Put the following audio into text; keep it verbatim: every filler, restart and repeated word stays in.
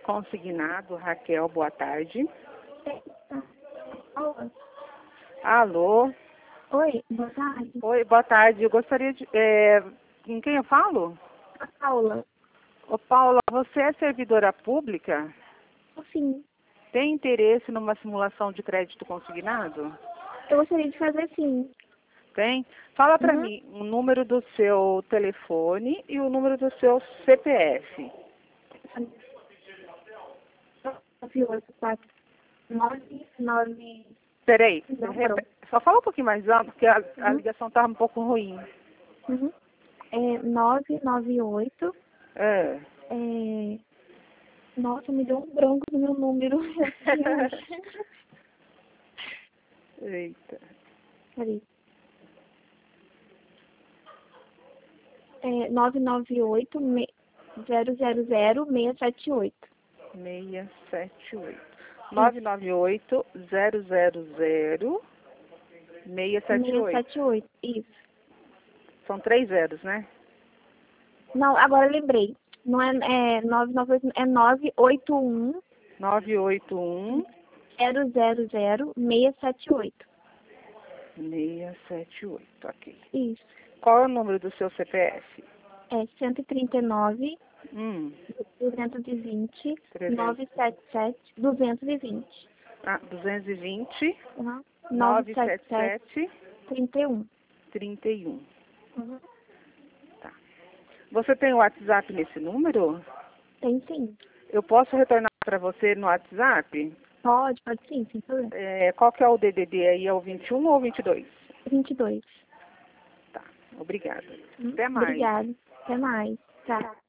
Consignado, Raquel, boa tarde. Alô? Alô? Oi, boa tarde. Oi, boa tarde. Eu gostaria de... É, com quem eu falo? A Paula. Ô, Paula, você é servidora pública? Sim. Tem interesse numa simulação de crédito consignado? Eu gostaria de fazer sim. Tem? Fala para Uhum. mim o número do seu telefone e o número do seu C P F. nove oito quatro nove nove. Peraí, Não, repe- pronto. só fala um pouquinho mais alto, porque a, a Uhum. ligação tá um pouco ruim. Uhum. É nove nove oito. É. É... Nossa, me deu um branco no meu número. Eita. Peraí. É nove nove oito zero zero zero seis sete oito. seis sete oito. nove nove oito zero zero zero seis sete oito. seis sete oito, isso. São três zeros, né? Não, agora eu lembrei. Não é, é nove nove oito, é nove oito um nove oito um zero zero zero seis sete oito. seis sete oito, ok. Isso. Qual é o número do seu C P F? É cento e trinta e nove, Hum, duzentos e vinte, trezentos. novecentos e setenta e sete, duzentos e vinte. Ah, duzentos e vinte, Uhum. novecentos e novecentos e setenta e setenta e sete, sete, trinta e um. trinta e um. Uhum. Tá. Você tem o WhatsApp nesse número? Tem sim. Eu posso retornar para você no WhatsApp? Pode, pode sim, sem problema. É, qual que é o D D D aí? É o vinte e um ou vinte e dois? vinte e dois. Tá, obrigada. Uhum. Até mais. Obrigada. Até mais. Tá.